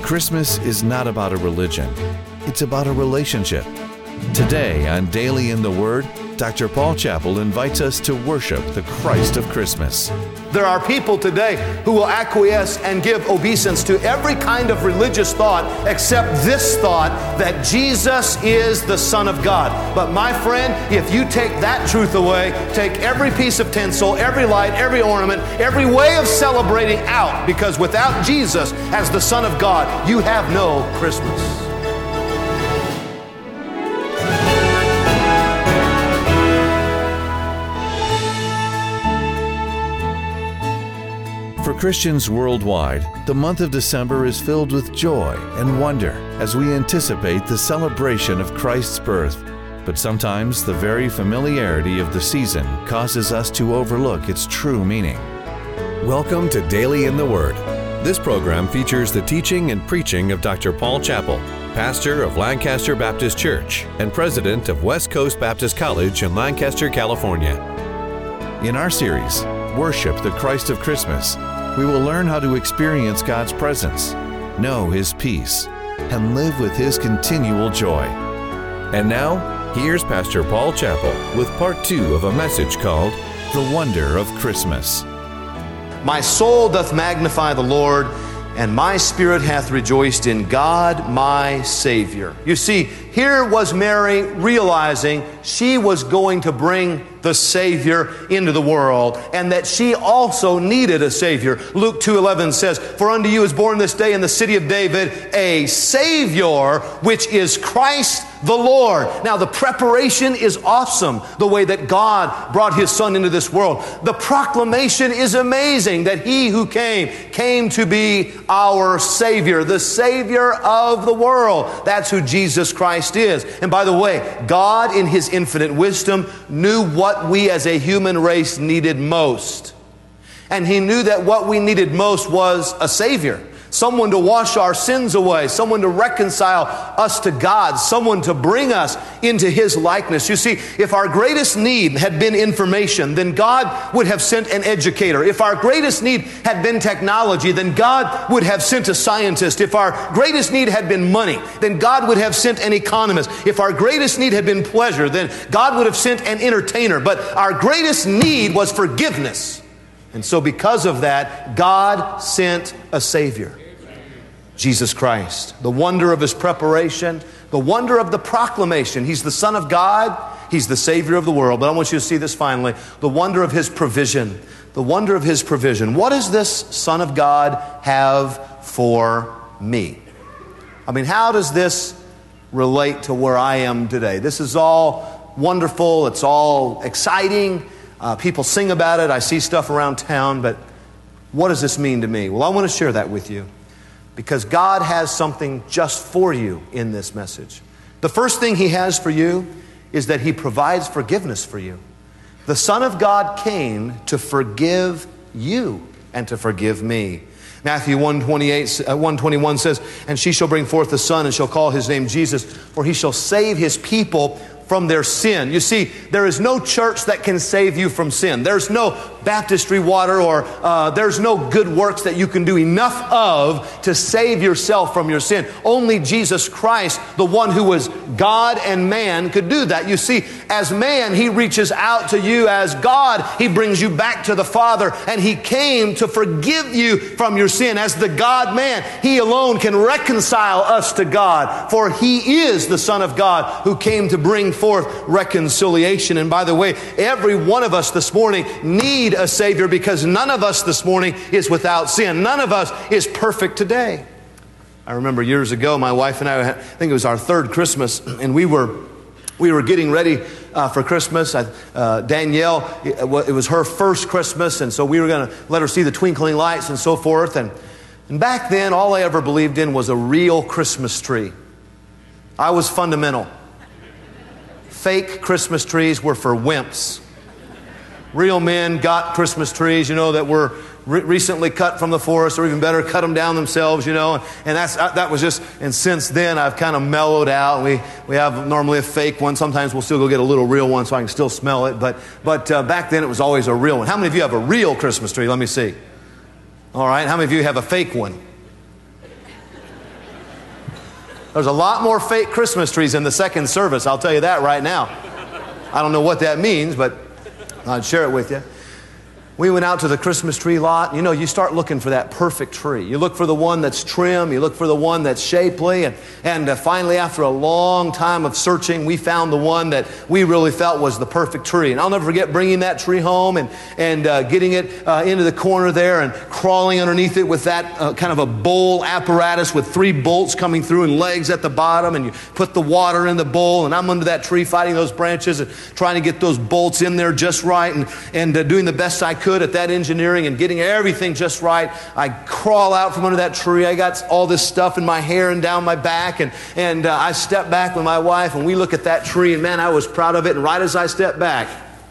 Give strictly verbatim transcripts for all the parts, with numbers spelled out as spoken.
Christmas is not about a religion. It's about a relationship. Today on Daily in the Word, Doctor Paul Chappell invites us to worship the Christ of Christmas. There are people today who will acquiesce and give obeisance to every kind of religious thought except this thought that Jesus is the Son of God. But my friend, if you take that truth away, take every piece of tinsel, every light, every ornament, every way of celebrating out, because without Jesus as the Son of God, you have no Christmas. For Christians worldwide, the month of December is filled with joy and wonder as we anticipate the celebration of Christ's birth. But sometimes the very familiarity of the season causes us to overlook its true meaning. Welcome to Daily in the Word. This program features the teaching and preaching of Doctor Paul Chappell, pastor of Lancaster Baptist Church and president of West Coast Baptist College in Lancaster, California. In our series, Worship the Christ of Christmas, we will learn how to experience God's presence, know His peace, and live with His continual joy. And now, here's Pastor Paul Chappell with part two of a message called The Wonder of Christmas. My soul doth magnify the Lord, and my spirit hath rejoiced in God my Savior. You see, here was Mary realizing she was going to bring the Savior into the world, and that she also needed a Savior. Luke two eleven says, "For unto you is born this day in the city of David a Savior, which is Christ the Lord." Now, the preparation is awesome, the way that God brought His Son into this world. The proclamation is amazing, that He who came, came to be our Savior, the Savior of the world. That's who Jesus Christ is. And by the way, God in His infinite wisdom knew what we as a human race needed most. And He knew that what we needed most was a Savior. Someone to wash our sins away, someone to reconcile us to God, someone to bring us into His likeness. You see, if our greatest need had been information, then God would have sent an educator. If our greatest need had been technology, then God would have sent a scientist. If our greatest need had been money, then God would have sent an economist. If our greatest need had been pleasure, then God would have sent an entertainer. But our greatest need was forgiveness. And so because of that, God sent a Savior, Jesus Christ. The wonder of His preparation, the wonder of the proclamation. He's the Son of God. He's the Savior of the world. But I want you to see this finally. The wonder of His provision. The wonder of His provision. What does this Son of God have for me? I mean, how does this relate to where I am today? This is all wonderful. It's all exciting. Uh, people sing about it. I see stuff around town, but what does this mean to me? Well, I want to share that with you because God has something just for you in this message. The first thing He has for you is that He provides forgiveness for you. The Son of God came to forgive you and to forgive me. Matthew one twenty-eight, uh, one twenty-one says, "And she shall bring forth a son and shall call his name Jesus, for he shall save his people from their sin." You see, there is no church that can save you from sin. There's no baptistry water or uh, there's no good works that you can do enough of to save yourself from your sin. Only Jesus Christ, the one who was God and man, could do that. You see, as man, He reaches out to you. As God, He brings you back to the Father, and He came to forgive you from your sin. As the God-man, He alone can reconcile us to God, for He is the Son of God who came to bring forth reconciliation. And by the way, every one of us this morning need a Savior, because none of us this morning is without sin. None of us is perfect today. I remember years ago, my wife and I, I think it was our third Christmas, and we were we were getting ready uh, for Christmas. I, uh, Danielle, it, it was her first Christmas, and so we were going to let her see the twinkling lights and so forth. And, and back then, all I ever believed in was a real Christmas tree. I was fundamental. Fake Christmas trees were for wimps. Real men got Christmas trees, you know, that were re- recently cut from the forest, or even better, cut them down themselves, you know. And, and that's that was just, and since then I've kind of mellowed out. We we have normally a fake one. Sometimes we'll still go get a little real one so I can still smell it. But but uh, back then it was always a real one. How many of you have a real Christmas tree? Let me see. All right. How many of you have a fake one? There's a lot more fake Christmas trees in the second service, I'll tell you that right now. I don't know what that means, but I'd share it with you. We went out to the Christmas tree lot. You know, you start looking for that perfect tree. You look for the one that's trim. You look for the one that's shapely. And, and uh, finally, after a long time of searching, we found the one that we really felt was the perfect tree. And I'll never forget bringing that tree home and, and uh, getting it uh, into the corner there and crawling underneath it with that uh, kind of a bowl apparatus with three bolts coming through and legs at the bottom. And you put the water in the bowl. And I'm under that tree fighting those branches and trying to get those bolts in there just right and, and uh, doing the best I could at that engineering and getting everything just right. I crawl out from under that tree. I got all this stuff in my hair and down my back, and, and uh, I step back with my wife, and we look at that tree, and man, I was proud of it. And right as I stepped back,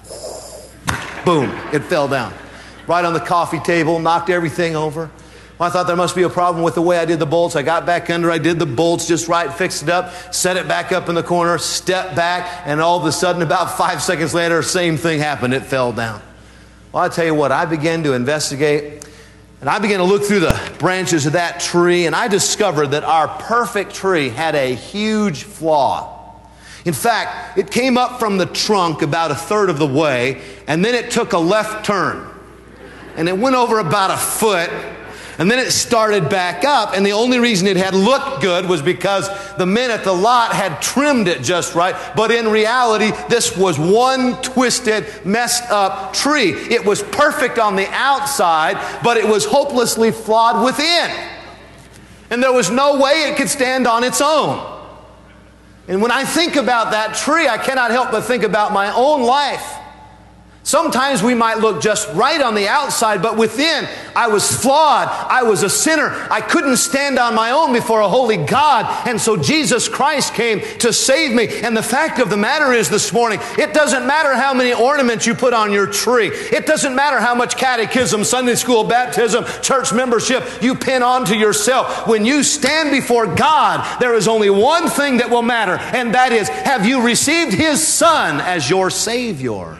boom, it fell down. Right on the coffee table, knocked everything over. Well, I thought there must be a problem with the way I did the bolts. I got back under, I did the bolts just right, fixed it up, set it back up in the corner, stepped back, and all of a sudden, about five seconds later, same thing happened. It fell down. Well, I tell you what, I began to investigate, and I began to look through the branches of that tree, and I discovered that our perfect tree had a huge flaw. In fact, it came up from the trunk about a third of the way, and then it took a left turn, and it went over about a foot, and then it started back up, and the only reason it had looked good was because the men at the lot had trimmed it just right. But in reality, this was one twisted, messed up tree. It was perfect on the outside, but it was hopelessly flawed within. And there was no way it could stand on its own. And when I think about that tree, I cannot help but think about my own life. Sometimes we might look just right on the outside, but within, I was flawed. I was a sinner. I couldn't stand on my own before a holy God. And so Jesus Christ came to save me. And the fact of the matter is this morning, it doesn't matter how many ornaments you put on your tree. It doesn't matter how much catechism, Sunday school, baptism, church membership you pin onto yourself. When you stand before God, there is only one thing that will matter, and that is, have you received His Son as your Savior?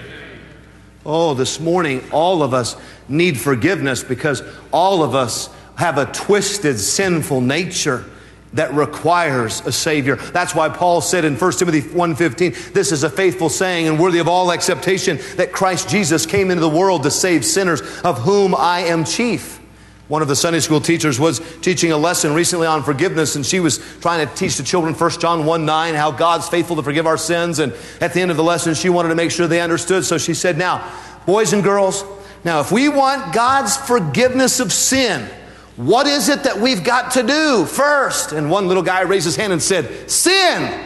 Oh, this morning, all of us need forgiveness because all of us have a twisted, sinful nature that requires a Savior. That's why Paul said in First Timothy one fifteen, this is a faithful saying and worthy of all acceptation, that Christ Jesus came into the world to save sinners, of whom I am chief. One of the Sunday school teachers was teaching a lesson recently on forgiveness, and she was trying to teach the children First John one nine, how God's faithful to forgive our sins. And at the end of the lesson, she wanted to make sure they understood. So she said, now, boys and girls, now if we want God's forgiveness of sin, what is it that we've got to do first? And one little guy raised his hand and said, sin.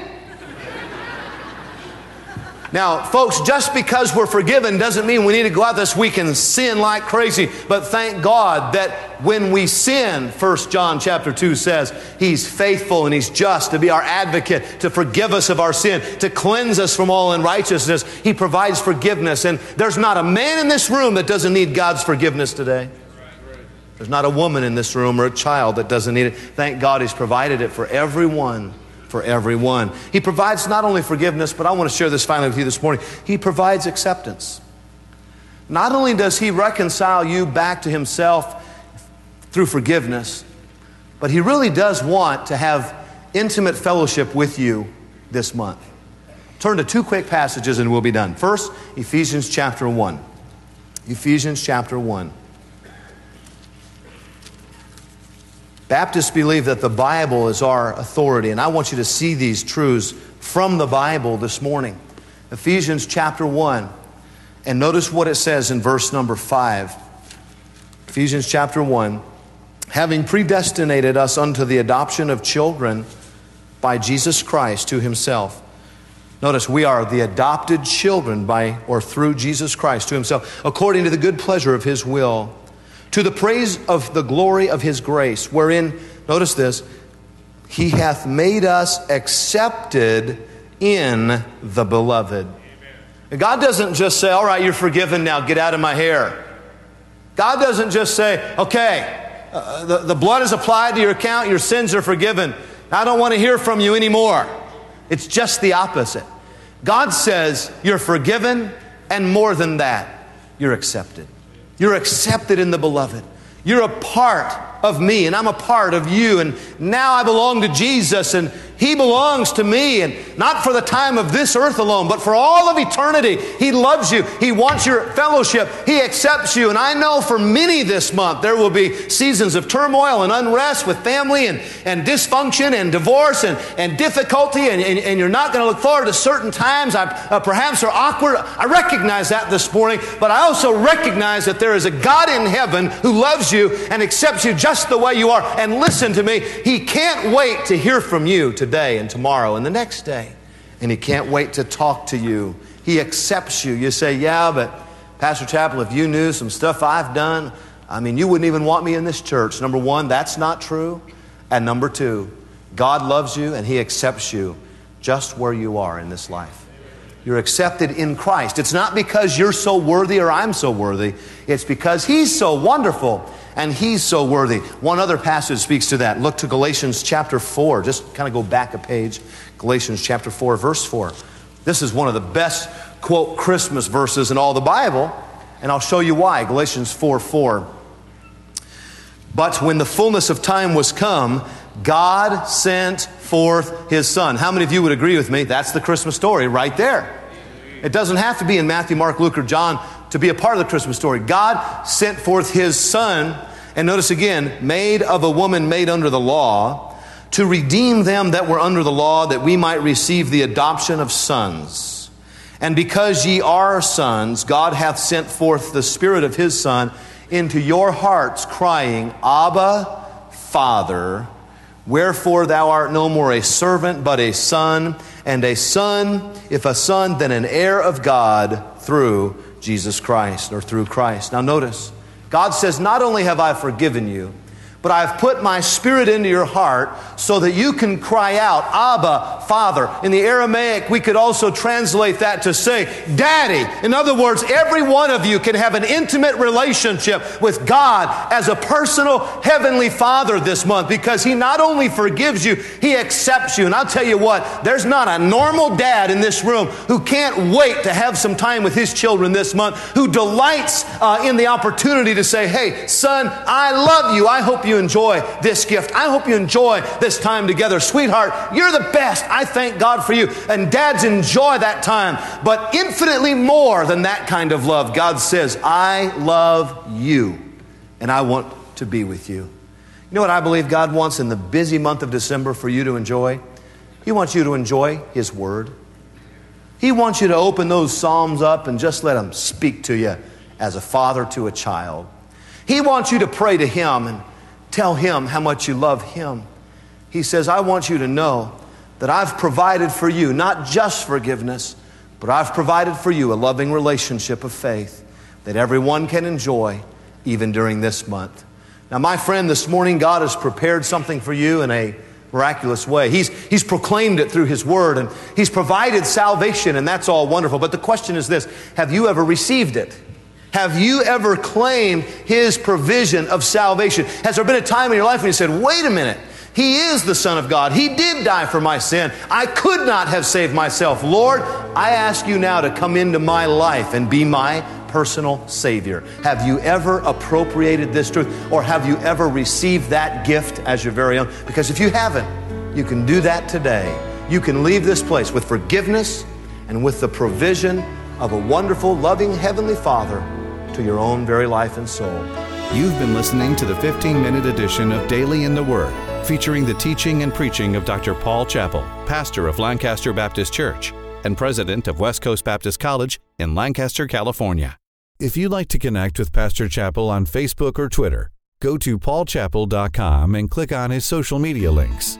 Now, folks, just because we're forgiven doesn't mean we need to go out this week and sin like crazy. But thank God that when we sin, First John chapter two says, He's faithful and He's just to be our advocate, to forgive us of our sin, to cleanse us from all unrighteousness. He provides forgiveness. And there's not a man in this room that doesn't need God's forgiveness today. There's not a woman in this room or a child that doesn't need it. Thank God He's provided it for everyone. For everyone. He provides not only forgiveness, but I want to share this finally with you this morning. He provides acceptance. Not only does He reconcile you back to Himself through forgiveness, but He really does want to have intimate fellowship with you this month. Turn to two quick passages and we'll be done. First, Ephesians chapter one. Ephesians chapter one. Baptists believe that the Bible is our authority, and I want you to see these truths from the Bible this morning. Ephesians chapter one, and notice what it says in verse number five. Ephesians chapter one, having predestinated us unto the adoption of children by Jesus Christ to Himself. Notice, we are the adopted children by or through Jesus Christ to Himself, according to the good pleasure of His will, to the praise of the glory of His grace, wherein, notice this, He hath made us accepted in the beloved. Amen. God doesn't just say, all right, you're forgiven now, get out of my hair. God doesn't just say, okay, uh, the, the blood is applied to your account, your sins are forgiven. I don't want to hear from you anymore. It's just the opposite. God says, you're forgiven, and more than that, you're accepted. You're accepted in the beloved. You're a part of me, and I'm a part of you, and now I belong to Jesus, and He belongs to me, and not for the time of this earth alone, but for all of eternity. He loves you. He wants your fellowship. He accepts you. And I know for many this month, there will be seasons of turmoil and unrest with family and, and dysfunction and divorce and, and difficulty, and, and, and you're not going to look forward to certain times I, uh, perhaps are awkward. I recognize that this morning, but I also recognize that there is a God in heaven who loves you and accepts you just the way you are. And listen to me, He can't wait to hear from you today and tomorrow and the next day. And He can't wait to talk to you. He accepts you. You say, yeah, but Pastor Chappell, if you knew some stuff I've done, I mean, you wouldn't even want me in this church. Number one, that's not true. And number two, God loves you and He accepts you just where you are in this life. You're accepted in Christ. It's not because you're so worthy or I'm so worthy. It's because He's so wonderful and He's so worthy. One other passage speaks to that. Look to Galatians chapter four. Just kind of go back a page. Galatians chapter four, verse four. This is one of the best, quote, Christmas verses in all the Bible. And I'll show you why. Galatians four, four. But when the fullness of time was come, God sent forth His Son. How many of you would agree with me? That's the Christmas story right there. It doesn't have to be in Matthew, Mark, Luke, or John to be a part of the Christmas story. God sent forth His Son, and notice again, made of a woman made under the law, to redeem them that were under the law, that we might receive the adoption of sons. And because ye are sons, God hath sent forth the Spirit of His Son into your hearts, crying, Abba, Father. Wherefore thou art no more a servant, but a son, and a son, if a son, then an heir of God through Jesus Christ, or through Christ. Now notice, God says, not only have I forgiven you, but I've put my Spirit into your heart so that you can cry out, Abba, Father. In the Aramaic, we could also translate that to say, Daddy. In other words, every one of you can have an intimate relationship with God as a personal Heavenly Father this month, because He not only forgives you, He accepts you. And I'll tell you what, there's not a normal dad in this room who can't wait to have some time with his children this month, who delights uh, in the opportunity to say, hey, son, I love you. I hope you enjoy this gift. I hope you enjoy this time together. Sweetheart, you're the best. I thank God for you. And dads, enjoy that time. But infinitely more than that kind of love, God says, I love you and I want to be with you. You know what I believe God wants in the busy month of December for you to enjoy? He wants you to enjoy His Word. He wants you to open those Psalms up and just let Him speak to you as a father to a child. He wants you to pray to Him and tell Him how much you love Him. He says, I want you to know that I've provided for you not just forgiveness, but I've provided for you a loving relationship of faith that everyone can enjoy even during this month. Now, my friend, this morning God has prepared something for you in a miraculous way. He's, he's proclaimed it through His Word, and He's provided salvation, and that's all wonderful. But the question is this, have you ever received it? Have you ever claimed His provision of salvation? Has there been a time in your life when you said, wait a minute, He is the Son of God. He did die for my sin. I could not have saved myself. Lord, I ask you now to come into my life and be my personal Savior. Have you ever appropriated this truth, or have you ever received that gift as your very own? Because if you haven't, you can do that today. You can leave this place with forgiveness and with the provision of a wonderful, loving Heavenly Father to your own very life and soul. You've been listening to the fifteen-minute edition of Daily in the Word, featuring the teaching and preaching of Doctor Paul Chappell, pastor of Lancaster Baptist Church and president of West Coast Baptist College in Lancaster, California. If you'd like to connect with Pastor Chappell on Facebook or Twitter, go to paul chappell dot com and click on his social media links.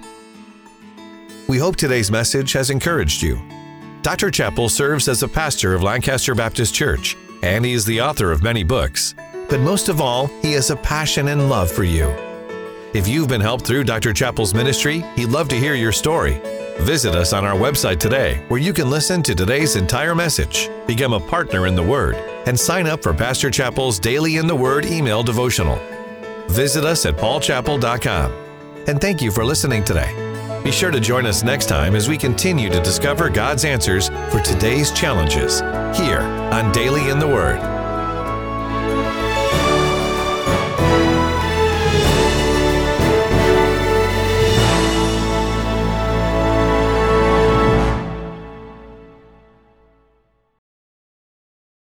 We hope today's message has encouraged you. Doctor Chappell serves as a pastor of Lancaster Baptist Church, and he is the author of many books. But most of all, he has a passion and love for you. If you've been helped through Doctor Chappell's ministry, he'd love to hear your story. Visit us on our website today, where you can listen to today's entire message, become a partner in the Word, and sign up for Pastor Chappell's Daily in the Word email devotional. Visit us at paul chappell dot com. And thank you for listening today. Be sure to join us next time as we continue to discover God's answers for today's challenges here on Daily in the Word.